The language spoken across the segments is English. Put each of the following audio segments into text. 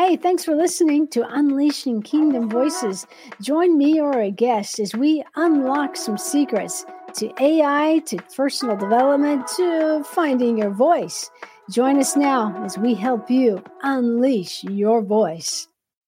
Hey, thanks for listening to Unleashing Kingdom Voices. Join me or a guest as we unlock some secrets to AI, to personal development, to finding your voice. Join us now as we help you unleash your voice.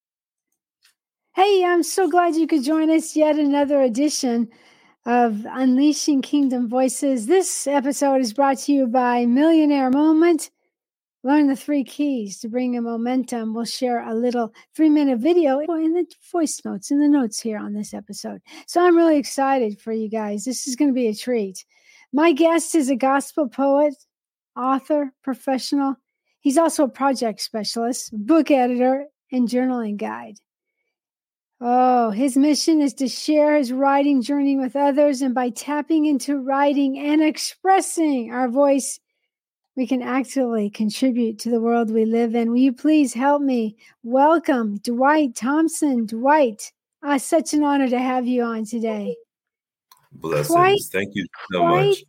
Hey, I'm so glad you could join us yet another edition of Unleashing Kingdom Voices. This episode is brought to you by Millionaire Moment. Learn the 3 keys to bring a momentum. We'll share a little 3-minute video in the voice notes, in the notes here on this episode. So I'm really excited for you guys. This is going to be a treat. My guest is a gospel poet, author, professional. He's also a project specialist, book editor, and journaling guide. Oh, his mission is to share his writing journey with others, and by tapping into writing and expressing our voice, we can actively contribute to the world we live in. Will you please help me welcome Dwight Thompson? Dwight, such an honor to have you on today. Blessings. Thank you so much.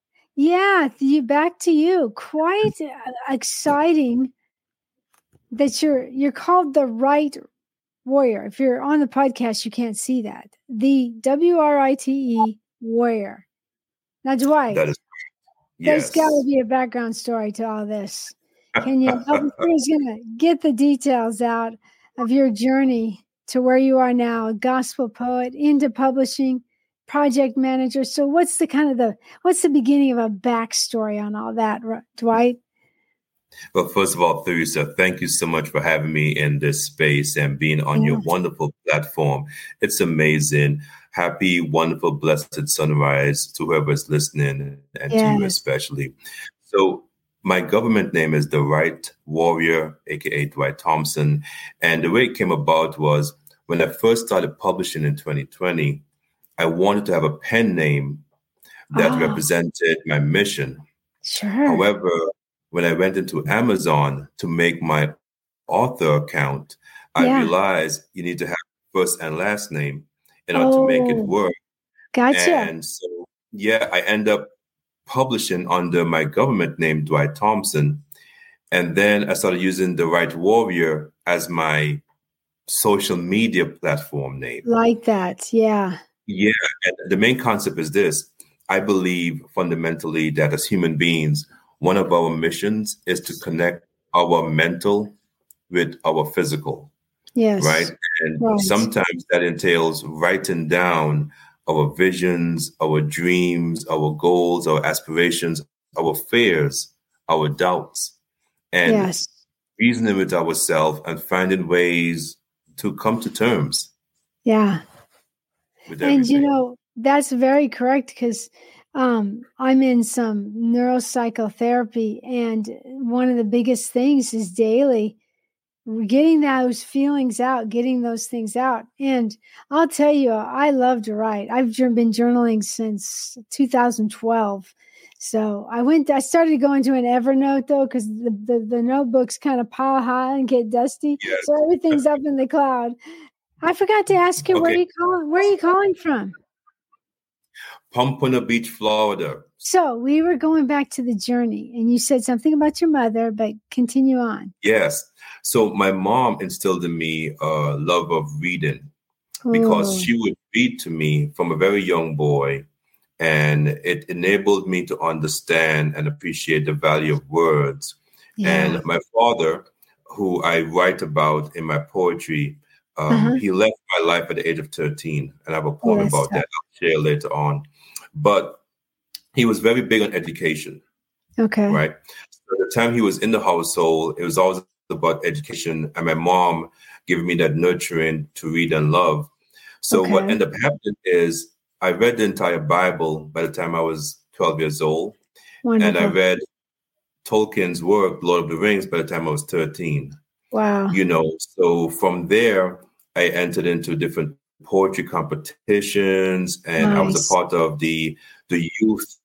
Back to you. Quite exciting that you're called the Write Warrior. If you're on the podcast, you can't see that. The WRITE Warrior. Now, Dwight. That is. There's got to be a background story to all this. Can you help me? Who's going to get the details out of your journey to where you are now, a gospel poet, into publishing, project manager? So what's the beginning of a backstory on all that, Dwight? Well, first of all, Theresa, thank you so much for having me in this space and being on your wonderful platform. It's amazing. Happy, wonderful, blessed sunrise to whoever's listening and to you especially. So my government name is the Write Warrior, aka Dwight Thompson. And the way it came about was when I first started publishing in 2020, I wanted to have a pen name that represented my mission. Sure. However, when I went into Amazon to make my author account, I realized you need to have first and last name in order to make it work. Gotcha. And so, I end up publishing under my government name, Dwight Thompson. And then I started using the Write Warrior as my social media platform name. Like that, yeah. Yeah, and the main concept is this. I believe fundamentally that as human beings, one of our missions is to connect our mental with our physical. Yes. Right. And sometimes that entails writing down our visions, our dreams, our goals, our aspirations, our fears, our doubts, and reasoning with ourselves and finding ways to come to terms. Yeah. With everything. And, that's very correct because I'm in some neuropsychotherapy, and one of the biggest things is daily getting those feelings out, getting those things out. And I'll tell you, I love to write. I've been journaling since 2012. So I started going to an Evernote though, because the notebooks kind of pile high and get dusty. Yes. So everything's up in the cloud. I forgot to ask you, where are you calling from? Pompano Beach, Florida. So we were going back to the journey, and you said something about your mother, but continue on. Yes. So my mom instilled in me a love of reading because she would read to me from a very young boy, and it enabled me to understand and appreciate the value of words. Yeah. And my father, who I write about in my poetry, he left my life at the age of 13, and I have a poem about that I'll share later on. But he was very big on education. Okay. Right. So the time he was in the household, it was always about education, and my mom giving me that nurturing to read and love. So what ended up happening is I read the entire Bible by the time I was 12 years old. Wonderful. And I read Tolkien's work, Lord of the Rings, by the time I was 13. Wow. So from there, I entered into different poetry competitions, and I was a part of the youth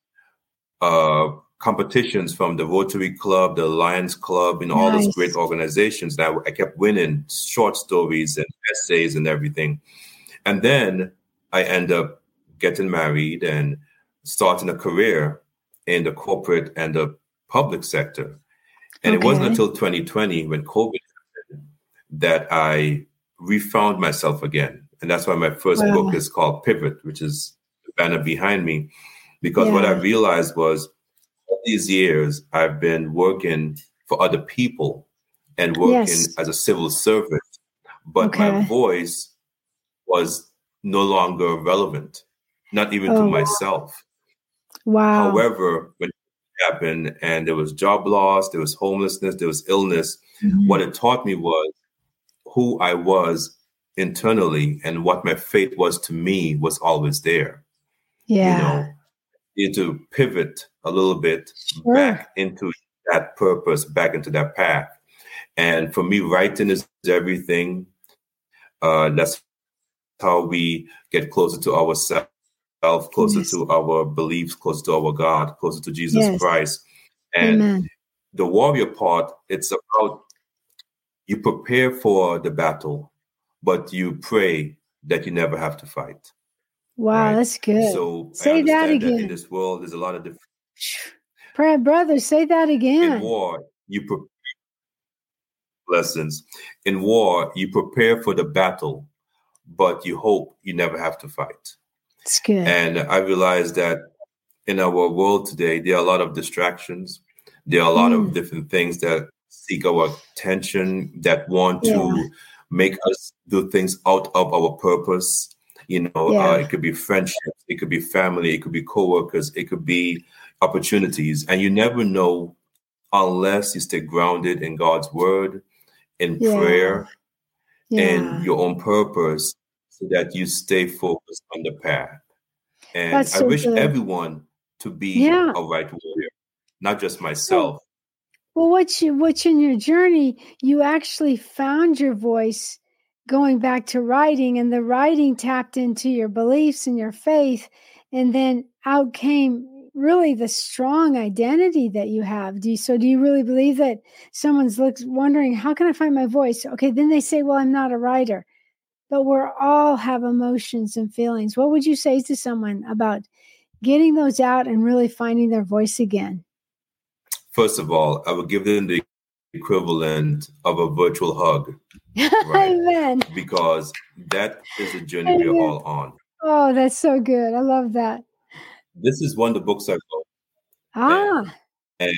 competitions from the Rotary Club, the Lions Club, all those great organizations. That I kept winning short stories and essays and everything. And then I end up getting married and starting a career in the corporate and the public sector. And it wasn't until 2020 when COVID happened that I refound myself again. And that's why my first book is called Pivot, which is the banner behind me. Because what I realized was all these years I've been working for other people and working as a civil servant, but my voice was no longer relevant, not even to myself. Wow. However, when it happened and there was job loss, there was homelessness, there was illness, what it taught me was who I was internally and what my faith was to me was always there. Yeah. You know, to pivot a little bit back into that purpose, back into that path. And for me, writing is everything. That's how we get closer to ourselves, closer to our beliefs, closer to our God, closer to Jesus Christ. And the warrior part, it's about you prepare for the battle, but you pray that you never have to fight. Wow, that's good. So say that again. In this world, there's a lot of different. Brother, say that again. In war, you prepare lessons. In war, you prepare for the battle, but you hope you never have to fight. It's good. And I realized that in our world today, there are a lot of distractions. There are a lot of different things that seek our attention, that want to make us do things out of our purpose. You know, it could be friendships, it could be family, it could be coworkers, it could be opportunities. And you never know unless you stay grounded in God's word, in prayer, and your own purpose, so that you stay focused on the path. And I wish everyone to be a right warrior, not just myself. Well, what's in your journey, you actually found your voice going back to writing, and the writing tapped into your beliefs and your faith, and then out came really the strong identity that you have. Do you really believe that someone's wondering, how can I find my voice? Okay, then they say, well, I'm not a writer. But we all have emotions and feelings. What would you say to someone about getting those out and really finding their voice again? First of all, I would give them the equivalent of a virtual hug. Right? Amen. Because that is a journey we're all on. Oh, that's so good. I love that. This is one of the books I wrote. And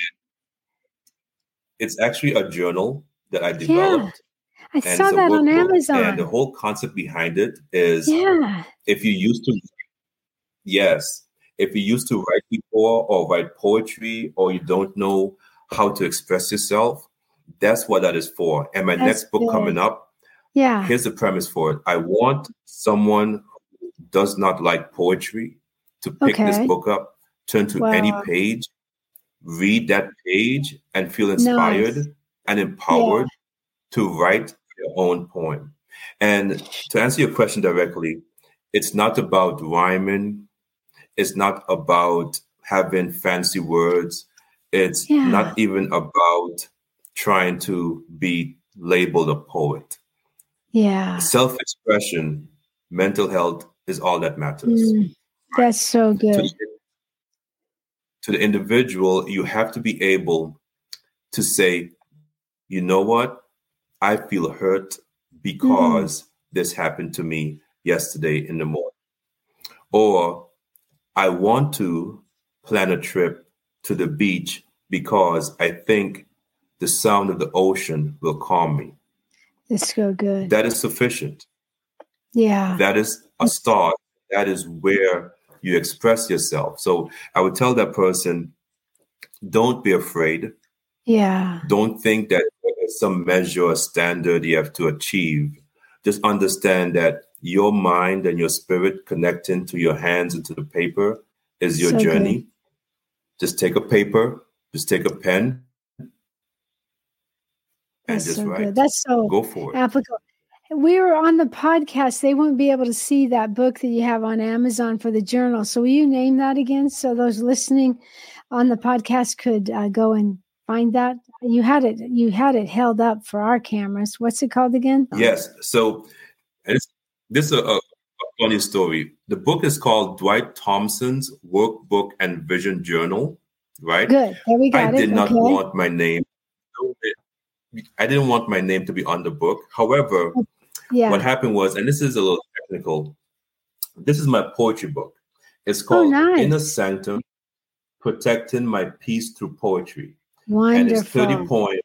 it's actually a journal that I developed. I saw that on Amazon. And the whole concept behind it is if you used to write before or write poetry, or you don't know how to express yourself, that's what that is for. And my next book coming up, here's the premise for it. I want someone who does not like poetry to pick this book up, turn to any page, read that page, and feel inspired and empowered to write your own poem. And to answer your question directly, it's not about rhyming. It's not about having fancy words. It's not even about trying to be labeled a poet. Self-expression, mental health is all that matters. That's so good. To the individual, you have to be able to say, you know what? I feel hurt because this happened to me yesterday in the morning. Or I want to plan a trip to the beach because I think the sound of the ocean will calm me. It's so good. That is sufficient. Yeah. That is a start. That is where you express yourself. So I would tell that person, don't be afraid. Yeah. Don't think that there's some measure or standard you have to achieve. Just understand that your mind and your spirit connecting to your hands and to the paper is your journey. Good. Just take a paper, just take a pen, and just write. Good. That's so go for it. Applicable. We were on the podcast. They won't be able to see that book that you have on Amazon for the journal. So will you name that again so those listening on the podcast could go and find that? You had it held up for our cameras. What's it called again? Yes. So this is a funny story. The book is called Dwight Thompson's Workbook and Vision Journal, right? Good. There we got I did not want my name. I didn't want my name to be on the book. However, what happened was, and this is a little technical, this is my poetry book. It's called Inner Sanctum, Protecting My Peace Through Poetry. Wonderful. And it's 30 poems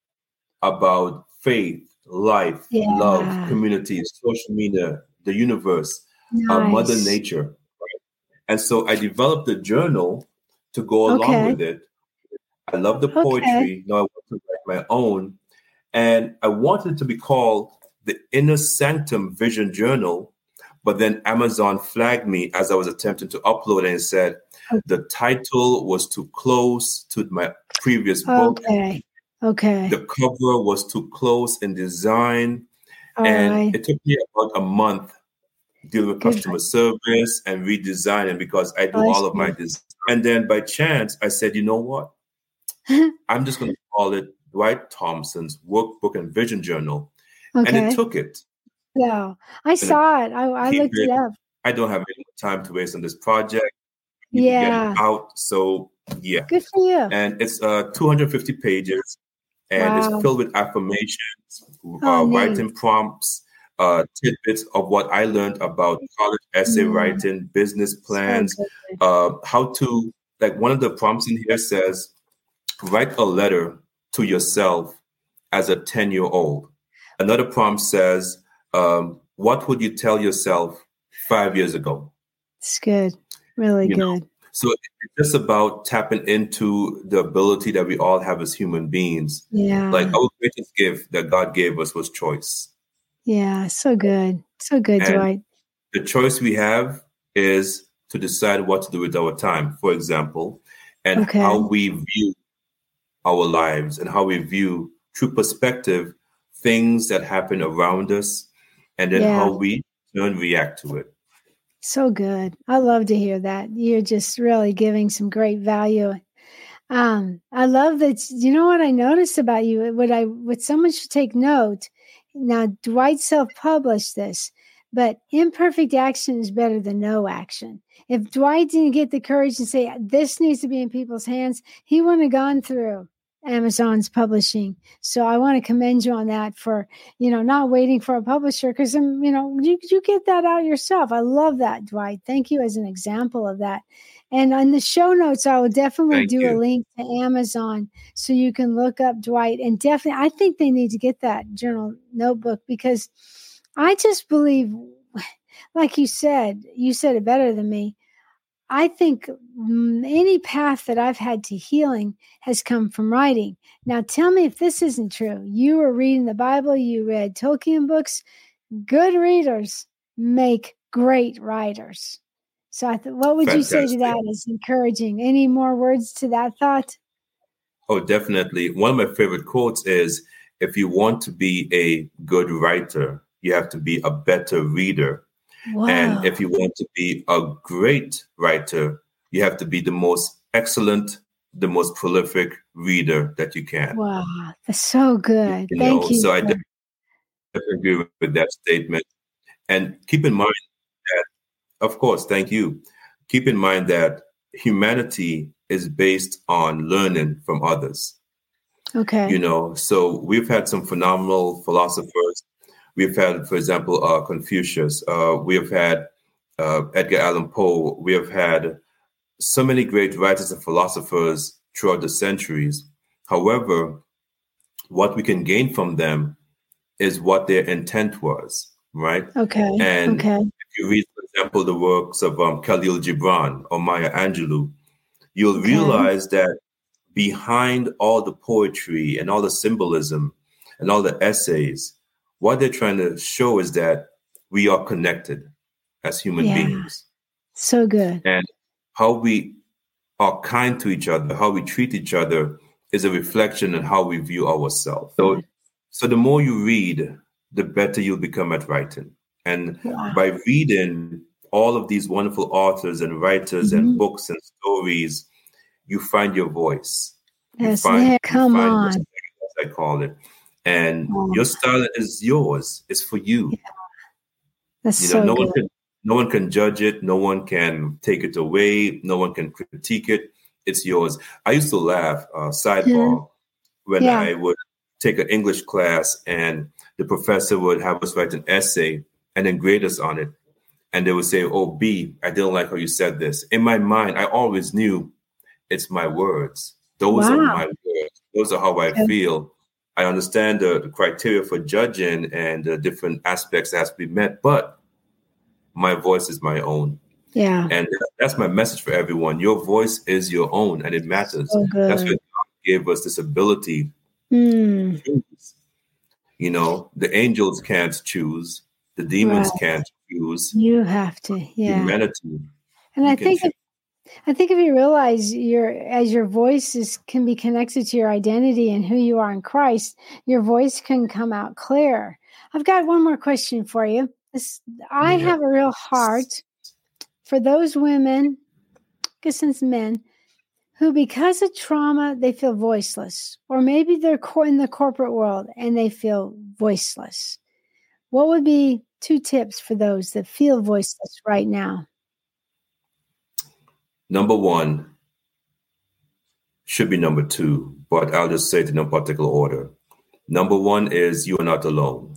about faith, life, love, community, social media, the universe, Mother Nature. Right? And so I developed a journal to go along with it. I love the poetry. Now I want to write my own. And I wanted it to be called the Inner Sanctum Vision Journal. But then Amazon flagged me as I was attempting to upload it and said the title was too close to my previous book. Okay. The cover was too close in design. It took me about a month dealing with customer service and redesigning because I do all of my design. And then by chance, I said, you know what? I'm just going to call it Dwight Thompson's Workbook and Vision Journal. And it took it. Yeah, I saw it. I looked it up. I don't have any time to waste on this project. You can get it out. So, yeah. Good for you. And it's 250 pages. And it's filled with affirmations, writing prompts, tidbits of what I learned about college essay writing, business plans, how to, like one of the prompts in here says, write a letter to yourself as a 10-year-old. Another prompt says, what would you tell yourself 5 years ago? It's good. Really good. So it's just about tapping into the ability that we all have as human beings. Yeah. Like our greatest gift that God gave us was choice. Yeah. So good. So good, and Dwight. The choice we have is to decide what to do with our time, for example, and how we view our lives and how we view through perspective things that happen around us, and then how we react to it. So good. I love to hear that. You're just really giving some great value. I love that. You know what I noticed about you? What someone should take note. Now, Dwight self-published this, but imperfect action is better than no action. If Dwight didn't get the courage to say this needs to be in people's hands, he wouldn't have gone through Amazon's publishing. So I want to commend you on that for, not waiting for a publisher because, you get that out yourself. I love that, Dwight. Thank you as an example of that. And on the show notes, I will definitely a link to Amazon so you can look up Dwight. And definitely, I think they need to get that journal notebook because I just believe, like you said it better than me. I think any path that I've had to healing has come from writing. Now, tell me if this isn't true. You were reading the Bible, you read Tolkien books. Good readers make great writers. So what would you say to that as encouraging? Any more words to that thought? Oh, definitely. One of my favorite quotes is, if you want to be a good writer, you have to be a better reader. Wow. And if you want to be a great writer, you have to be the most excellent, the most prolific reader that you can. Wow, that's so good. Thank you. So I definitely agree with that statement. And keep in mind that, of course, thank you. Keep in mind that humanity is based on learning from others. Okay. So we've had some phenomenal philosophers. We've had, for example, Confucius. We have had Edgar Allan Poe. We have had so many great writers and philosophers throughout the centuries. However, what we can gain from them is what their intent was, right? Okay. And if you read, for example, the works of Khalil Gibran or Maya Angelou, you'll realize that behind all the poetry and all the symbolism and all the essays, what they're trying to show is that we are connected as human beings. So good. And how we are kind to each other, how we treat each other is a reflection on how we view ourselves. So the more you read, the better you'll become at writing. And by reading all of these wonderful authors and writers and books and stories, you find your voice. Come on. As I call it. And your style is yours. It's for you. Yeah. That's so good. No one can judge it. No one can take it away. No one can critique it. It's yours. I used to laugh, sidebar, when I would take an English class and the professor would have us write an essay and then grade us on it. And they would say, oh, B, I didn't like how you said this. In my mind, I always knew it's my words. Those are my words. Those are how I feel. I understand the criteria for judging and the different aspects that has to be met, but my voice is my own. Yeah. And that's my message for everyone. Your voice is your own, and it matters. So good. That's what God gave us, this ability to choose. You know, the angels can't choose. The demons can't choose. You have to, Humanity. And I think if you realize as your voice can be connected to your identity and who you are in Christ, your voice can come out clear. I've got one more question for you. I have a real heart for those women, I guess it's men, who because of trauma, they feel voiceless. Or maybe they're in the corporate world and they feel voiceless. What would be 2 tips for those that feel voiceless right now? Number 1 should be number 2, but I'll just say it in no particular order. Number 1 is you are not alone.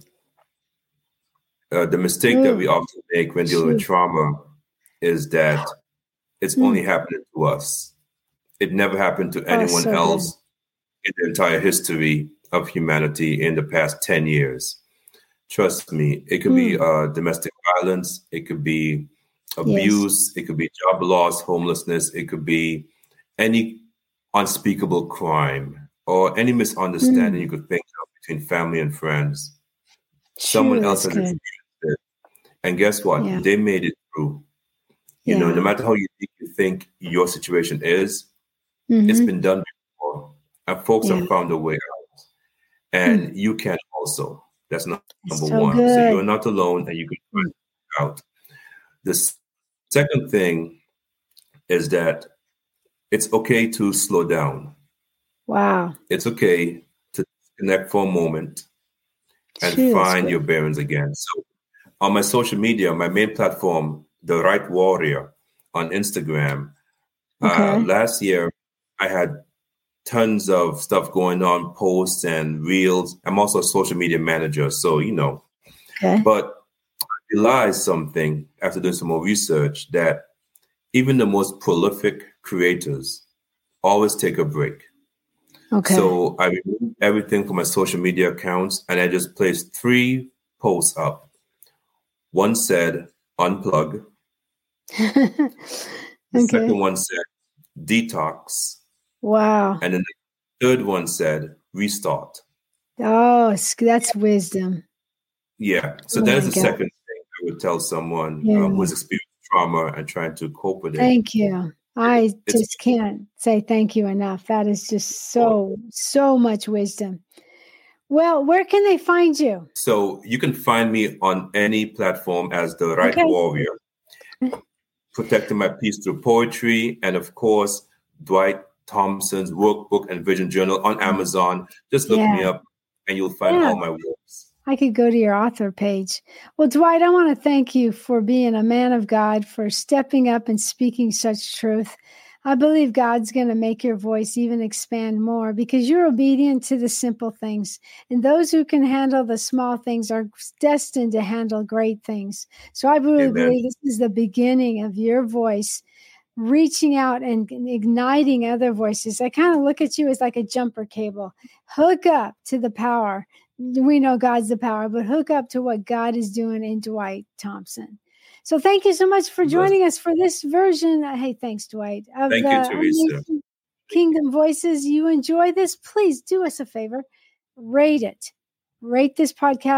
The mistake that we often make when dealing with trauma is that it's only happening to us. It never happened to anyone else in the entire history of humanity in the past 10 years. Trust me, it could be domestic violence, it could be abuse, it could be job loss, homelessness, it could be any unspeakable crime or any misunderstanding you could think of between family and friends. Someone else has experienced it. And guess what? They made it through. You know, no matter how you think your situation is, it's been done before. And folks have found a way out. And you can also. That's number 1. Good. So you're not alone and you can find it out. The second thing is that it's okay to slow down. Wow. It's okay to connect for a moment and find your bearings again. So on my social media, my main platform, The Right Warrior on Instagram, last year I had tons of stuff going on, posts and reels. I'm also a social media manager, so you know. But I realized something after doing some more research that even the most prolific creators always take a break. So I removed everything from my social media accounts and I just placed 3 posts up. One said, unplug. The second one said, detox. Wow. And then the third one said, restart. Oh, that's wisdom. Yeah. So that is the second thing I would tell someone who has experienced trauma and trying to cope with it. Thank you. I just can't say thank you enough. That is just so much wisdom. Well, where can they find you? So you can find me on any platform as The Right Warrior, protecting my peace through poetry, and of course, Dwight Thompson's workbook and vision journal on Amazon. Just look me up and you'll find all my works. I could go to your author page. Well, Dwight, I want to thank you for being a man of God, for stepping up and speaking such truth. I believe God's going to make your voice even expand more because you're obedient to the simple things. And those who can handle the small things are destined to handle great things. So I really believe this is the beginning of your voice reaching out and igniting other voices. I kind of look at you as like a jumper cable. Hook up to the power. We know God's the power, but hook up to what God is doing in Dwight Thompson. So thank you so much for joining us for this version. Hey, thanks, Dwight. Thank you, Teresa. Kingdom Voices. You enjoy this? Please do us a favor. Rate it. Rate this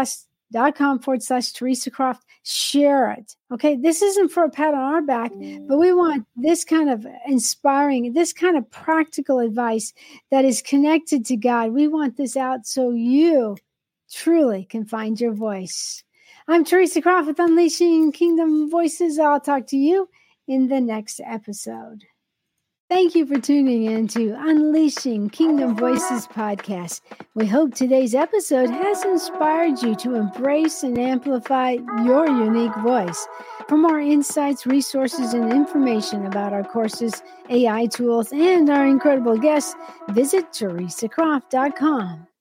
podcast.com/Teresa Croft. Share it. Okay. This isn't for a pat on our back, but we want this kind of inspiring, this kind of practical advice that is connected to God. We want this out so you truly can find your voice. I'm Teresa Croft with Unleashing Kingdom Voices. I'll talk to you in the next episode. Thank you for tuning in to Unleashing Kingdom Voices podcast. We hope today's episode has inspired you to embrace and amplify your unique voice. For more insights, resources, and information about our courses, AI tools, and our incredible guests, visit teresacroft.com.